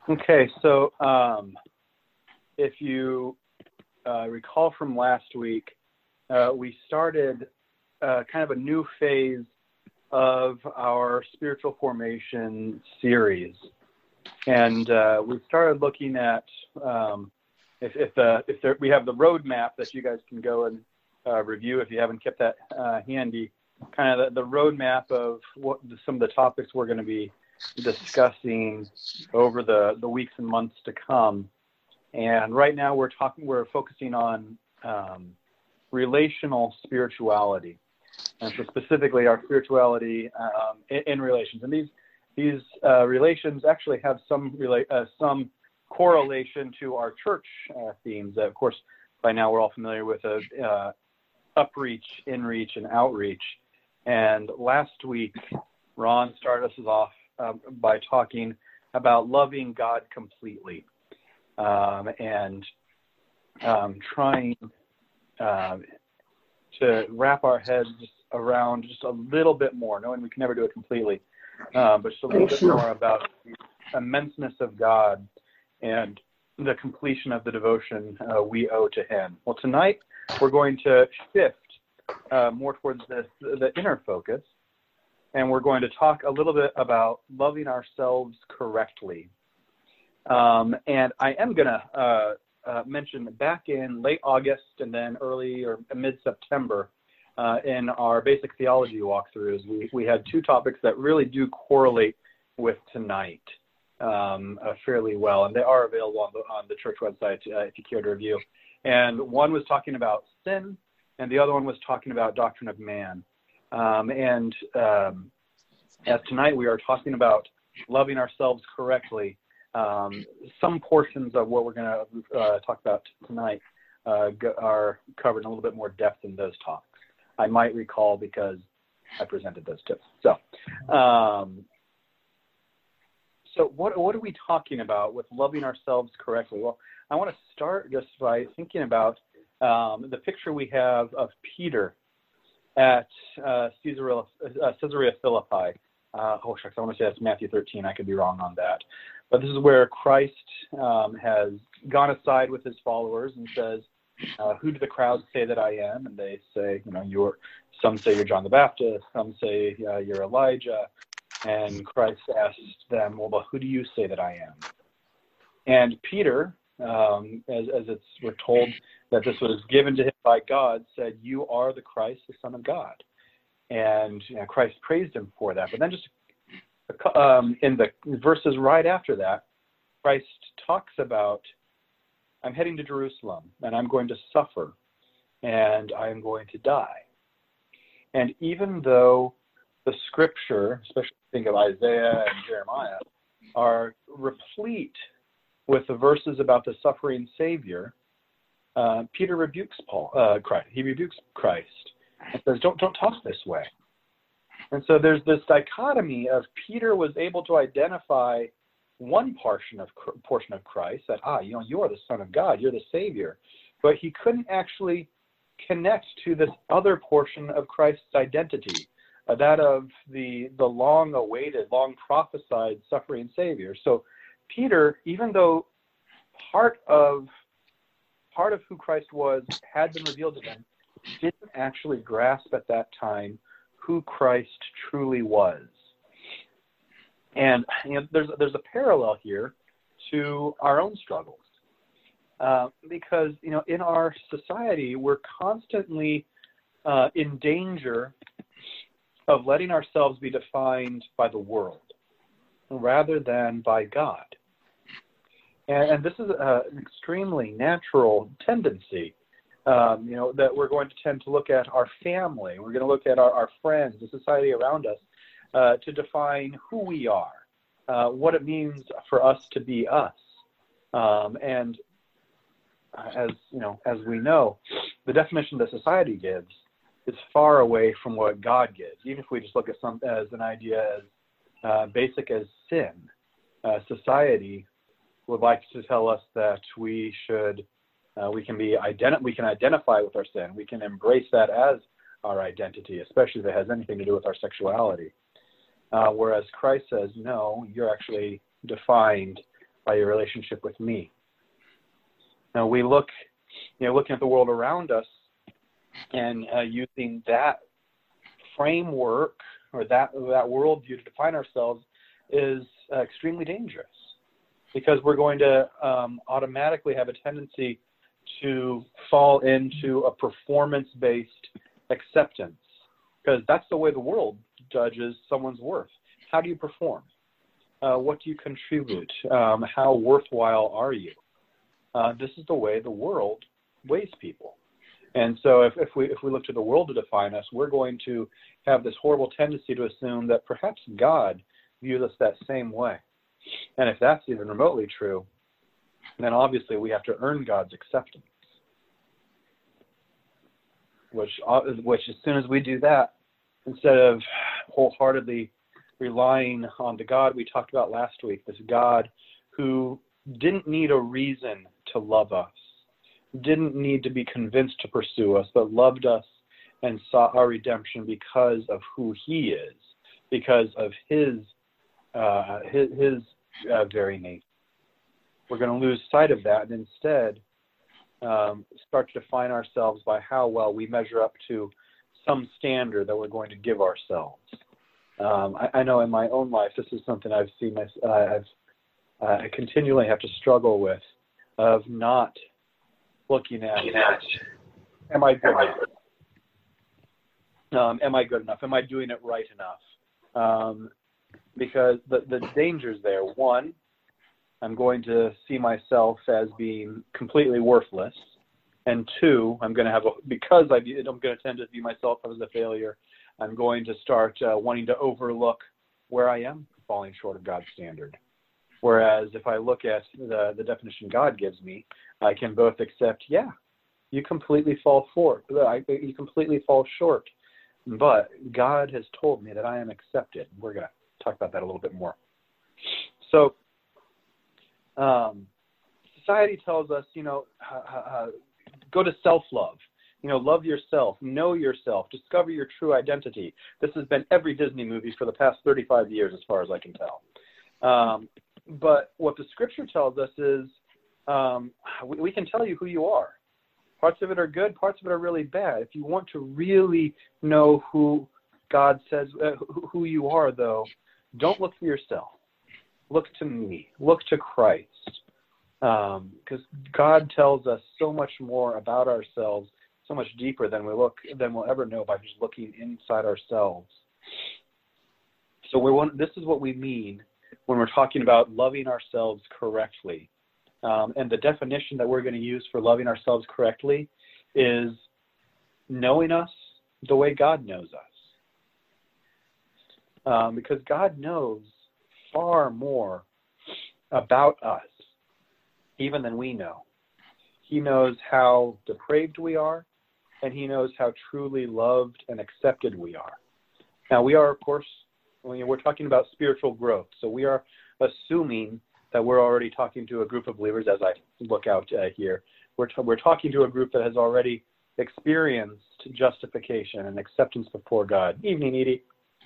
Okay, so if you recall from last week, we started kind of a new phase of our spiritual formation series, and we started looking at we have the roadmap that you guys can go and review if you haven't kept that handy. Kind of the roadmap of what some of the topics we're going to be discussing over the weeks and months to come. And right now we're focusing on relational spirituality, and so specifically our spirituality in relations. And these relations actually have some correlation to our church themes. Of course, by now we're all familiar with upreach, inreach, and outreach. And last week, Ron started us off by talking about loving God completely, and trying to wrap our heads around just a little bit more, knowing we can never do it completely, but just a little bit more about the immenseness of God and the completion of the devotion we owe to Him. Well, tonight we're going to shift more towards the inner focus, and we're going to talk a little bit about loving ourselves correctly. And I am going to mention back in late August and then early or mid-September in our basic theology walkthroughs, we had two topics that really do correlate with tonight fairly well, and they are available on the church website if you care to review. And one was talking about sin, and the other one was talking about doctrine of man. As tonight we are talking about loving ourselves correctly, some portions of what we're going to talk about tonight are covered in a little bit more depth in those talks. I might recall because I presented those too. So what are we talking about with loving ourselves correctly? Well, I want to start just by thinking about the picture we have of Peter at Caesarea Philippi. Oh, shucks, I want to say that's Matthew 13. I could be wrong on that. But this is where Christ has gone aside with his followers and says, who do the crowd say that I am? And they say, some say you're John the Baptist, some say you're Elijah. And Christ asked them, well, who do you say that I am? And Peter, we're told that this was given to him by God, said, you are the Christ, the Son of God. And Christ praised him for that. But then just in the verses right after that, Christ talks about, I'm heading to Jerusalem, and I'm going to suffer, and I'm going to die. And even though the scripture, especially think of Isaiah and Jeremiah, are replete with the verses about the suffering Savior, Peter rebukes Christ. He rebukes Christ and says, don't talk this way. And so there's this dichotomy of Peter was able to identify one portion of Christ, that, you are the Son of God, you're the Savior, but he couldn't actually connect to this other portion of Christ's identity, that of the long-awaited, long-prophesied suffering Savior. So Peter, even though part of who Christ was had been revealed to him, didn't actually grasp at that time who Christ truly was. And there's a parallel here to our own struggles, because in our society we're constantly in danger of letting ourselves be defined by the world rather than by God. And this is an extremely natural tendency, that we're going to tend to look at our family, we're going to look at our friends, the society around us, to define who we are, what it means for us to be us. And as we know, the definition that society gives is far away from what God gives. Even if we just look at as an idea as basic as sin, society would like to tell us that we can identify with our sin. We can embrace that as our identity, especially if it has anything to do with our sexuality. Whereas Christ says, no, you're actually defined by your relationship with me. Now we look, looking at the world around us and using that framework or that worldview to define ourselves is extremely dangerous, because we're going to automatically have a tendency to fall into a performance-based acceptance, because that's the way the world judges someone's worth. How do you perform? What do you contribute? How worthwhile are you? This is the way the world weighs people. And so if we look to the world to define us, we're going to have this horrible tendency to assume that perhaps God views us that same way. And if that's even remotely true, then obviously we have to earn God's acceptance. Which as soon as we do that, instead of wholeheartedly relying on the God we talked about last week, this God who didn't need a reason to love us, didn't need to be convinced to pursue us, but loved us and sought our redemption because of who he is, because of his very nature. We're going to lose sight of that and instead start to define ourselves by how well we measure up to some standard that we're going to give ourselves. I know in my own life, this is something I've seen. I continually have to struggle with, of not looking at, am I good enough? Am I good enough? Am I doing it right enough? Because the danger's there. One, I'm going to see myself as being completely worthless. And two, I'm going to tend to view myself as a failure, I'm going to start wanting to overlook where I am falling short of God's standard. Whereas if I look at the definition God gives me, I can both accept, you completely fall short. But God has told me that I am accepted. We're going to talk about that a little bit more. So society tells us, go to self-love. Love yourself, know yourself, discover your true identity. This has been every Disney movie for the past 35 years, as far as I can tell. But what the scripture tells us is we can tell you who you are. Parts of it are good, parts of it are really bad. If you want to really know who God says, who you are, though, don't look for yourself. Look to me. Look to Christ. Because God tells us so much more about ourselves, so much deeper than we'll ever know by just looking inside ourselves. So this is what we mean when we're talking about loving ourselves correctly. And the definition that we're going to use for loving ourselves correctly is knowing us the way God knows us. Because God knows far more about us even than we know. He knows how depraved we are, and he knows how truly loved and accepted we are. Now, we are, of course, we're talking about spiritual growth, so we are assuming that we're already talking to a group of believers. As I look out here, we're talking to a group that has already experienced justification and acceptance before God. Evening, Edie.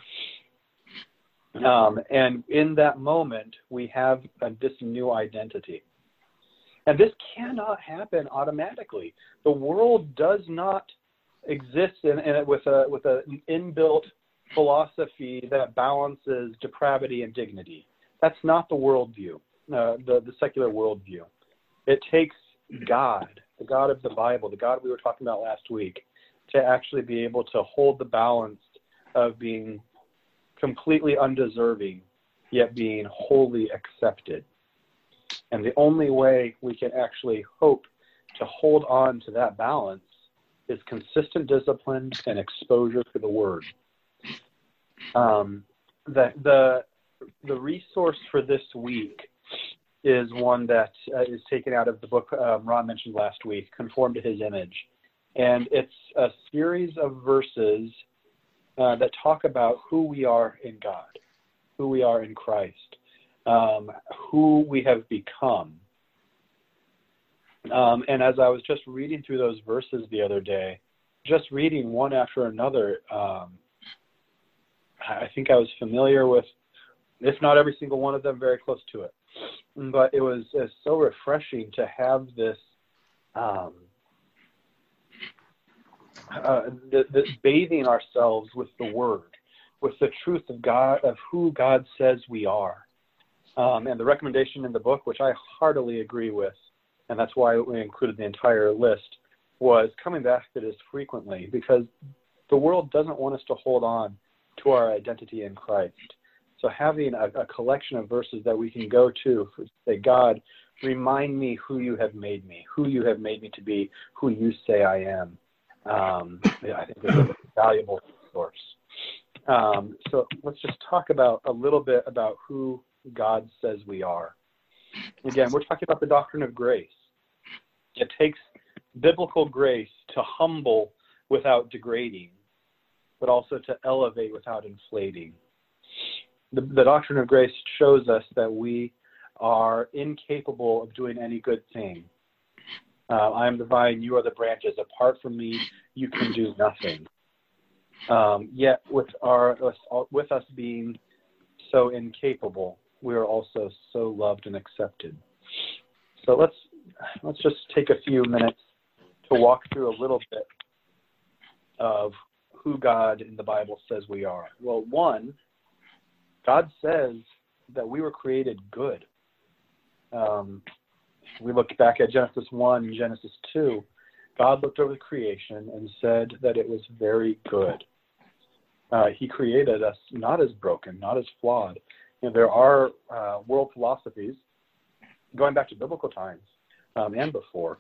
And in that moment, we have this new identity. And this cannot happen automatically. The world does not exist with an inbuilt philosophy that balances depravity and dignity. That's not the worldview, the secular worldview. It takes God, the God of the Bible, the God we were talking about last week, to actually be able to hold the balance of being completely undeserving, yet being wholly accepted. And the only way we can actually hope to hold on to that balance is consistent discipline and exposure to the Word. The resource for this week is one that is taken out of the book Ron mentioned last week, Conform to His Image. And it's a series of verses that talk about who we are in God, who we are in Christ, who we have become. And as I was just reading through those verses the other day, just reading one after another, I think I was familiar with, if not every single one of them, very close to it. But it was so refreshing to have this, this bathing ourselves with the Word, with the truth of God, of who God says we are. And the recommendation in the book, which I heartily agree with, and that's why we included the entire list, was coming back to this frequently, because the world doesn't want us to hold on to our identity in Christ. So having a collection of verses that we can go to say, God, remind me who you have made me to be, who you say I am, I think is a valuable source. So let's just talk about a little bit about who God says we are. Again, we're talking about the doctrine of grace. It takes biblical grace to humble without degrading, but also to elevate without inflating. The doctrine of grace shows us that we are incapable of doing any good thing. I am the vine, you are the branches. Apart from me, you can do nothing. Yet with us being so incapable, we are also so loved and accepted. So let's just take a few minutes to walk through a little bit of who God in the Bible says we are. Well, one, God says that we were created good. We look back at Genesis 1, Genesis 2. God looked over the creation and said that it was very good. He created us not as broken, not as flawed. You know, there are world philosophies going back to biblical times and before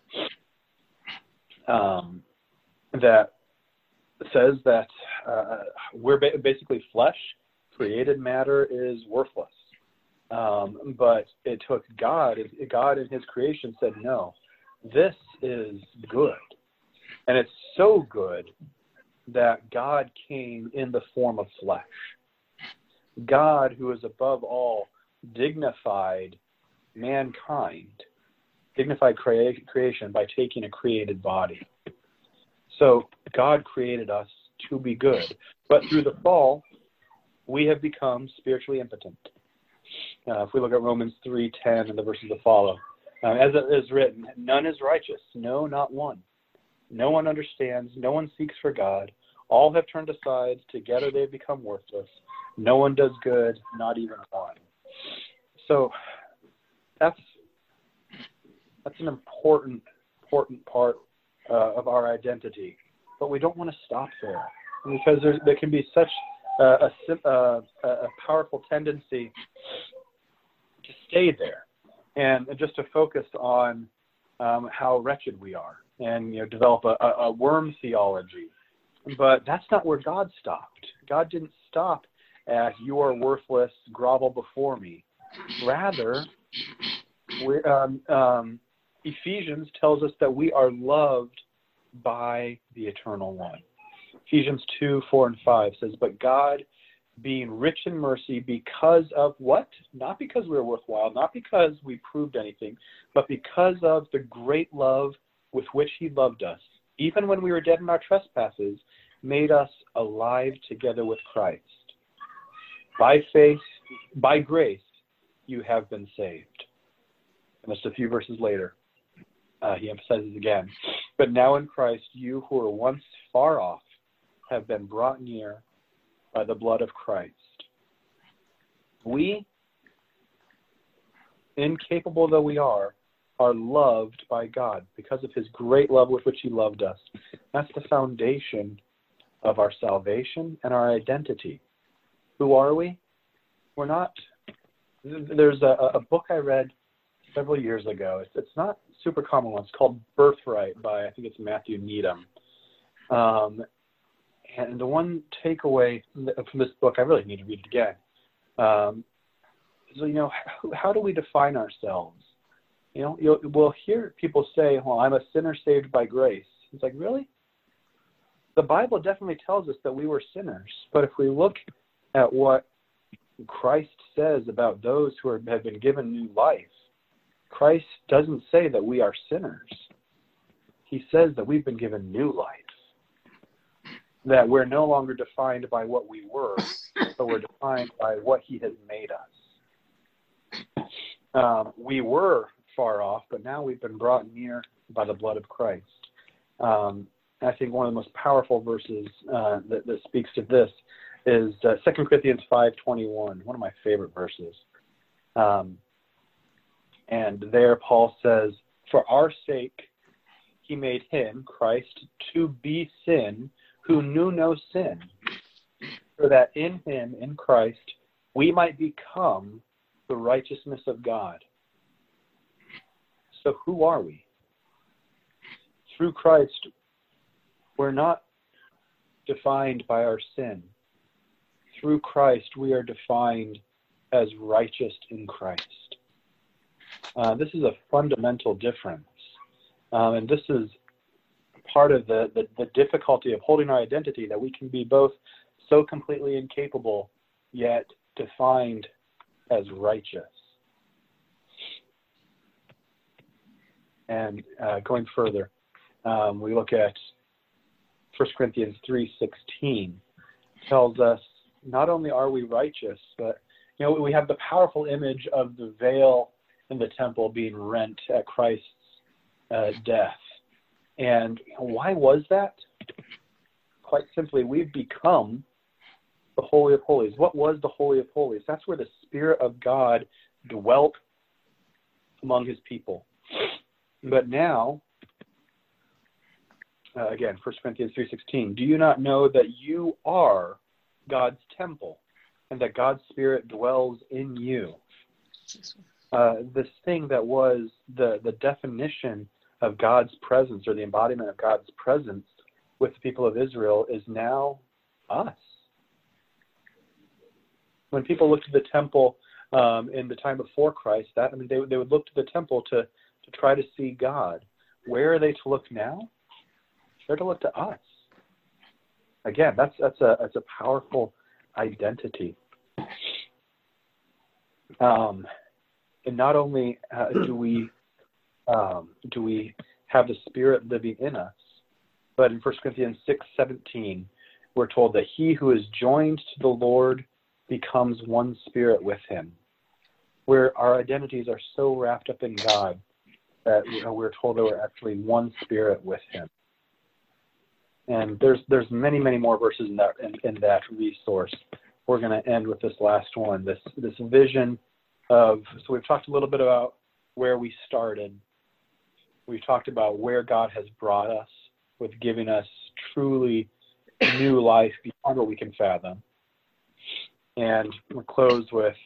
that says that we're basically flesh. Created matter is worthless. But it took God in his creation said, no, this is good. And it's so good that God came in the form of flesh. God, who is above all, dignified mankind, dignified creation by taking a created body. So God created us to be good. But through the fall, we have become spiritually impotent. If we look at Romans 3:10 and the verses that follow, as it is written, none is righteous, no, not one. No one understands, no one seeks for God. All have turned aside, together they've become worthless. No one does good, not even one. So that's an important part of our identity. But we don't want to stop there, because there can be such a powerful tendency to stay there and just to focus on how wretched we are and develop a worm theology. But that's not where God stopped. God didn't stop at you are worthless, grovel before me. Rather, Ephesians tells us that we are loved by the Eternal One. Ephesians 2:4 and 5 says, but God, being rich in mercy, because of what? Not because we were worthwhile, not because we proved anything, but because of the great love with which he loved us, even when we were dead in our trespasses, made us alive together with Christ. By faith, by grace, you have been saved. And just a few verses later, he emphasizes again, but now in Christ, you who were once far off have been brought near by the blood of Christ. We, incapable though we are loved by God because of his great love with which he loved us. That's the foundation of our salvation and our identity. Who are we? We're not. There's a book I read several years ago. It's not super common one. It's called Birthright by, I think it's Matthew Needham. And the one takeaway from this book, I really need to read it again. So, how do we define ourselves? We'll hear people say, well, I'm a sinner saved by grace. It's like, really? The Bible definitely tells us that we were sinners. But if we look at what Christ says about those who have been given new life, Christ doesn't say that we are sinners. He says that we've been given new life. That we're no longer defined by what we were, but we're defined by what he has made us. We were far off, but now we've been brought near by the blood of Christ. I think one of the most powerful verses that speaks to this is 2 Corinthians 5:21, one of my favorite verses. And there Paul says, "For our sake he made him, Christ, to be sin, who knew no sin, so that in him, in Christ, we might become the righteousness of God." So who are we? Through Christ, we're not defined by our sin. Through Christ, we are defined as righteous in Christ. This is a fundamental difference. And this is part of the difficulty of holding our identity, that we can be both so completely incapable, yet defined as righteous. And going further, we look at 1 Corinthians 3:16. Tells us not only are we righteous, but we have the powerful image of the veil in the temple being rent at Christ's death. And why was that? Quite simply, we've become the Holy of Holies. What was the Holy of Holies? That's where the Spirit of God dwelt among his people. But now, again, 1 Corinthians 3:16, "Do you not know that you are God's temple, and that God's Spirit dwells in you?" This thing that was the definition of God's presence, or the embodiment of God's presence with the people of Israel, is now us. When people looked at the temple in the time before Christ, they would look to the temple to try to see God. Where are they to look now? They're to look to us. Again, that's a powerful identity. And not only do we have the Spirit living in us, but in 1 Corinthians 6:17, we're told that he who is joined to the Lord becomes one spirit with him. Where our identities are so wrapped up in God that we're told that we're actually one spirit with him. And there's many, many more verses in that resource. We're going to end with this last one, this vision of, so we've talked a little bit about where we started. We've talked about where God has brought us with giving us truly new life beyond what we can fathom. And we'll close with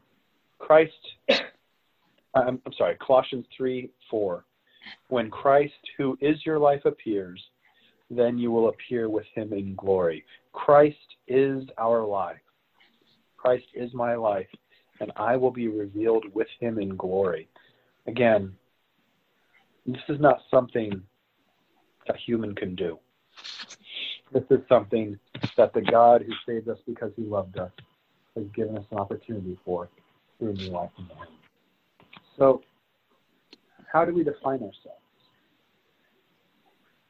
Colossians 3:4. "When Christ, who is your life, appears, then you will appear with him in glory." Christ is our life. Christ is my life, and I will be revealed with him in glory. Again, this is not something a human can do. This is something that the God who saved us because he loved us has given us an opportunity for through new life in him. So, how do we define ourselves?